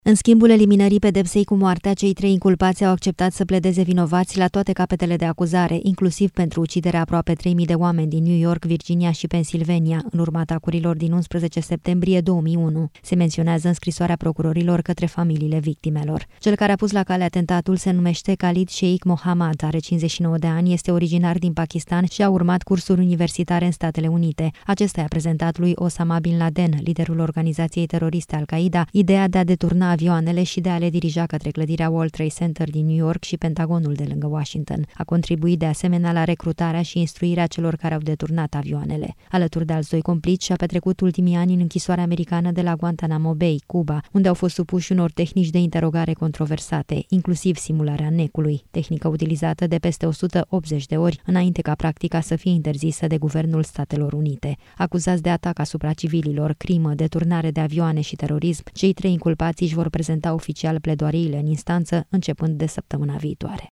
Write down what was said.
În schimbul eliminării pedepsei cu moartea, cei 3 inculpați au acceptat să pledeze vinovați la toate capetele de acuzare, inclusiv pentru uciderea aproape 3.000 de oameni din New York, Virginia și Pennsylvania, în urma atacurilor din 11 septembrie 2001. Se menționează în scrisoarea procurorilor către familiile victimelor. Cel care a pus la cale atentatul se numește Khalid Sheikh Mohammed, are 59 de ani, este originar din Pakistan și a urmat cursuri universitare în Statele Unite. Acesta i-a prezentat lui Osama Bin Laden, liderul organizației teroriste Al-Qaeda, ideea de a deturna avioanele și de a le dirija către clădirea World Trade Center din New York și Pentagonul de lângă Washington. A contribuit de asemenea la recrutarea și instruirea celor care au deturnat avioanele. Alături de alți 2 complici, și-a petrecut ultimii ani în închisoarea americană de la Guantanamo Bay, Cuba, unde au fost supuși unor tehnici de interogare controversate, inclusiv simularea necului, tehnică utilizată de peste 180 de ori înainte ca practica să fie interzisă de Guvernul Statelor Unite. Acuzați de atac asupra civililor, crimă, deturnare de avioane și terorism, cei 3 inculpați își vor prezenta oficial pledoariile în instanță începând de săptămâna viitoare.